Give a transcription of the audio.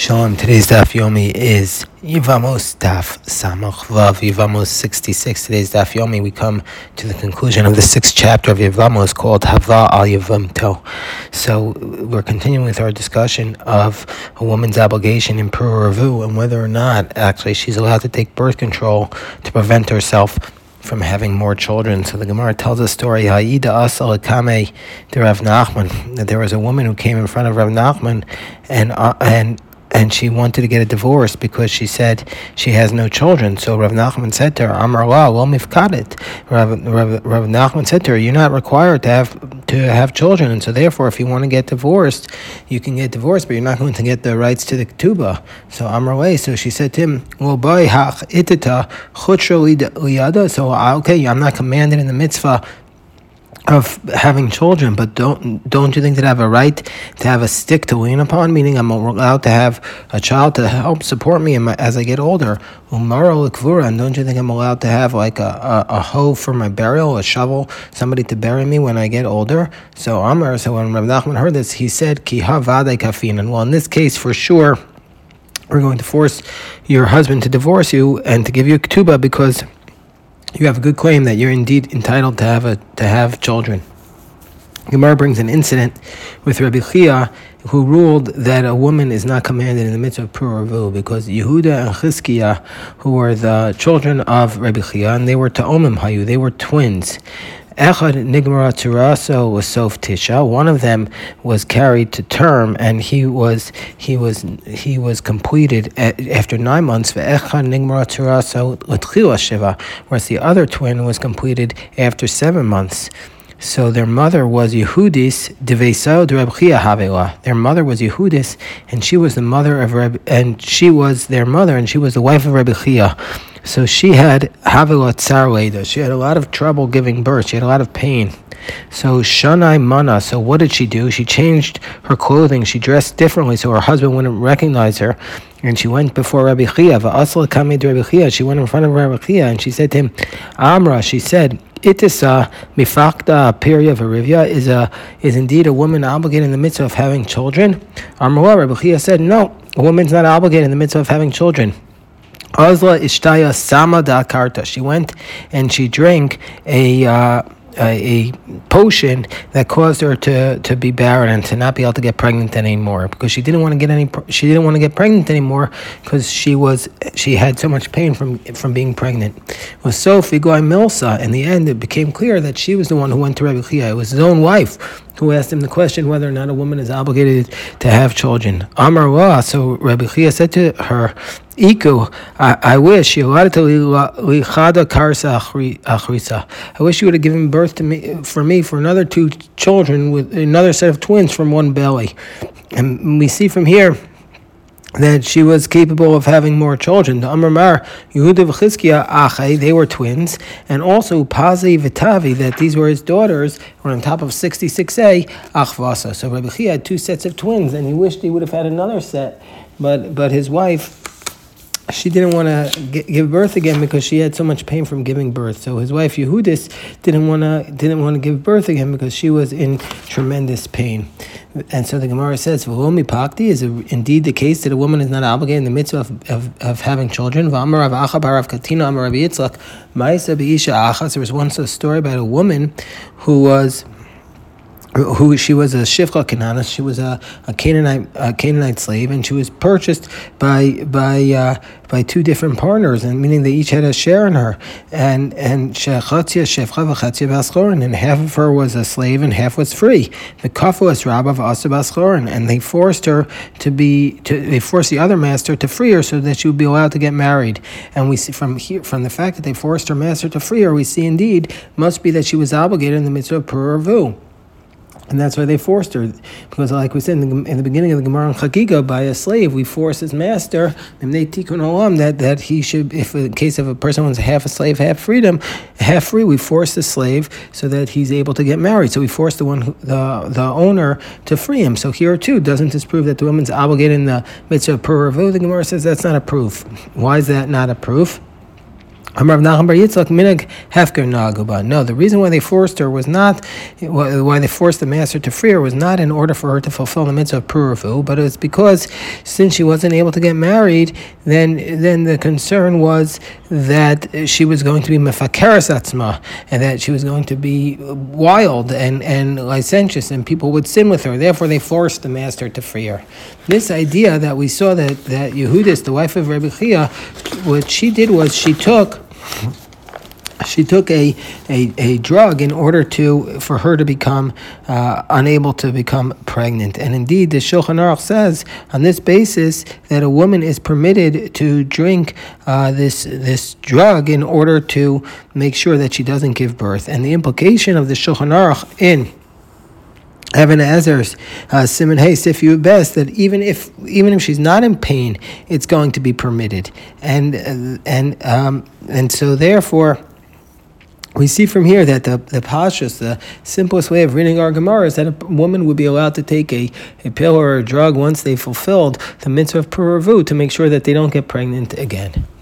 Shalom. Today's Daf Yomi is Yivamos Daf Samach Vav Yivamos 66. Today's Daf Yomi, we come to the conclusion of the 6th chapter of Yivamos called Hava al Yivamto. So we're continuing with our discussion of a woman's obligation in Pura Ravu and whether or not actually she's allowed to take birth control to prevent herself from having more children. So the Gemara tells a story, Ha'ida Asal Kame to Rav Nachman, that there was a woman who came in front of Rav Nachman and she wanted to get a divorce because she said she has no children. So Rav Nachman said to her, Amar la, well mifkadet. Rav Nachman said to her, you're not required to have children, and so therefore if you want to get divorced, you can get divorced, but you're not going to get the rights to the ketubah. So Amar la, so she said to him, well boy hach itita chutro liyada. So okay, I'm not commanded in the mitzvah of having children, but don't you think that I have a right to have a stick to lean upon? Meaning I'm allowed to have a child to help support me as I get older. Umaro l'kvura, and don't you think I'm allowed to have like a hoe for my burial, a shovel, somebody to bury me when I get older? So when Rav Nachman heard this, he said, Ki havadei kafin, and well, in this case, for sure, we're going to force your husband to divorce you and to give you a ketubah because you have a good claim that you're indeed entitled to have children. Gemara brings an incident with Rabbi Chia, who ruled that a woman is not commanded in the mitzvah of Pura Ravu because Yehuda and Chizkiah, who were the children of Rabbi Chia, and they were Ta'omim Hayu, they were twins. Echad Nigmara Turaso was Sof Tisha. One of them was carried to term, and he was completed after 9 months. Echad Nigmara Turaso L'tchila Shiva, whereas the other twin was completed after 7 months. So their mother was Yehudis Devesao de Reb Chia Havela. Their mother was Yehudis, and she was the mother of she was the wife of Reb Chia. So she had Havela Tsar Leda. She had a lot of trouble giving birth. She had a lot of pain. So Shanai Mana. So what did she do? She changed her clothing. She dressed differently so her husband wouldn't recognize her. And she went before Rabbi Chia. Va'asla Kamei de Rabbi Chia. She went in front of Rabbi Chia and she said to him, Amra, she said, Itisa mifakta pirya varivya, is indeed a woman obligated in the mitzvah of having children? Amra, Rabbi Chia said, no, a woman's not obligated in the mitzvah of having children. Azla ishtaya sama da karta. She went and she drank a potion that caused her to be barren and to not be able to get pregnant anymore because she didn't want to get pregnant anymore because she had so much pain from being pregnant. It was Sophie Goy Milsa. In the end, it became clear that she was the one who went to Rabbi Chia. It was his own wife who asked him the question whether or not a woman is obligated to have children. Amar wa, so Rabbi Chia said to her, Iku, I wish you would have given birth to me for another 2 children with another set of twins from one belly. And we see from here that she was capable of having more children. The Amar Mar, Yehuda v'Chizkiah Achai, they were twins, and also Pazi v'Tavi, that these were his daughters, were on top of 66a Achvasa. So Rabbi Chia had 2 sets of twins, and he wished he would have had another set, but his wife, she didn't want to give birth again because she had so much pain from giving birth. So his wife Yehudis didn't want to give birth again because she was in tremendous pain. And so the Gemara says, "V'lomi pakti, is it indeed the case that a woman is not obligated in the mitzvah of having children?" V'amar Rav Acha bar Rav Katina Amar Rabbi Yitzchak Ma'isa be'isha achas. There was once a story about a woman who she was a Shifcha Kananis. She was a Canaanite slave, and she was purchased by 2 different partners, and meaning they each had a share in her. And Shechatzia Shefcha v'Chatzia Baschorin, and half of her was a slave and half was free. The Kafu was Rabba v'Asa Baschorin, and they forced her they forced the other master to free her so that she would be allowed to get married. And we see from the fact that they forced her master to free her, we see indeed must be that she was obligated in the mitzvah of Pura Ravu. And that's why they forced her, because like we said in the beginning of the Gemara in Chagiga, by a slave, we force his master, that he should, if in case of a person who's half a slave, half free, we force the slave so that he's able to get married. So we force the owner to free him. So here too, doesn't this prove that the woman's obligated in the mitzvah of Pura Ravu? The Gemara says that's not a proof. Why is that not a proof? Amar Nachman Bar Yitzchak Minag Hefker Naguba. No, the reason why they forced her was not why they forced the master to free her was not in order for her to fulfill the mitzvah of Puravu, but it was because since she wasn't able to get married, then the concern was that she was going to be mefakeres atzma, and that she was going to be wild and licentious, and people would sin with her. Therefore, they forced the master to free her. This idea that we saw that Yehudis, the wife of Rebbe Chia, what she did was she took a drug in order for her to become unable to become pregnant. And indeed, the Shulchan Aruch says on this basis that a woman is permitted to drink this drug in order to make sure that she doesn't give birth. And the implication of the Shulchan Aruch in Even Ezer's Siman Hey Sif Yud Bes, that even if she's not in pain, it's going to be permitted, and so therefore we see from here that the pashtus, the simplest way of reading our Gemara, is that a woman would be allowed to take a pill or a drug once they fulfilled the mitzvah of Puravu to make sure that they don't get pregnant again.